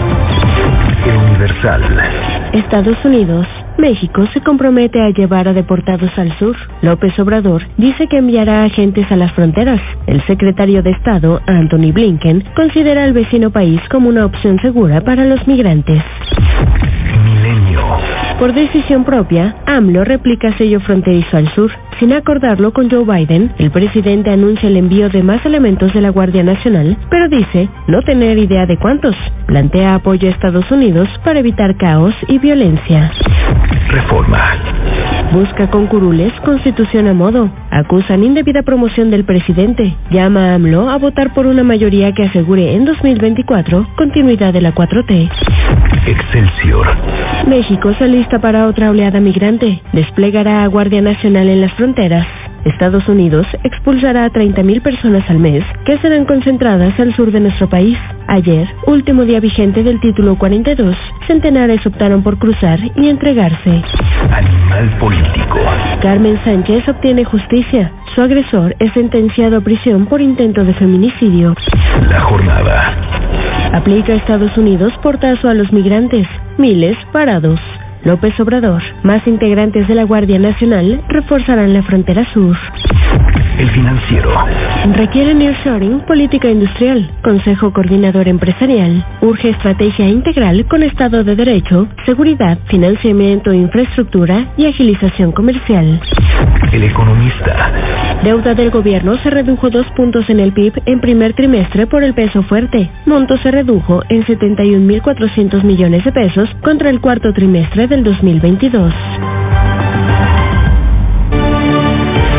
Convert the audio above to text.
El Universal. Estados Unidos. México se compromete a llevar a deportados al sur. López Obrador dice que enviará agentes a las fronteras. El secretario de Estado, Antony Blinken, considera al vecino país como una opción segura para los migrantes. Milenio. Por decisión propia, AMLO replica sello fronterizo al sur. Sin acordarlo con Joe Biden, el presidente anuncia el envío de más elementos de la Guardia Nacional, pero dice no tener idea de cuántos. Plantea apoyo a Estados Unidos para evitar caos y violencia. Reforma. Busca con curules constitución a modo. Acusan indebida promoción del presidente. Llama a AMLO a votar por una mayoría que asegure en 2024 continuidad de la 4T. Excelsior. México se alista para otra oleada migrante. Desplegará a Guardia Nacional en las fronteras. Estados Unidos expulsará a 30,000 personas al mes que serán concentradas al sur de nuestro país. Ayer, último día vigente del título 42, centenares optaron por cruzar y entregarse. Animal político. Carmen Sánchez obtiene justicia. Su agresor es sentenciado a prisión por intento de feminicidio. La jornada. Aplica Estados Unidos portazo a los migrantes. Miles parados. López Obrador. Más integrantes de la Guardia Nacional reforzarán la frontera sur. El Financiero. Requiere nearshoring, política industrial. Consejo Coordinador Empresarial. Urge estrategia integral con Estado de Derecho, seguridad, financiamiento, infraestructura y agilización comercial. El Economista. Deuda del gobierno se redujo 2 puntos en el PIB en primer trimestre por el peso fuerte. Monto se redujo en 71,400 millones de pesos contra el cuarto trimestre del 2022.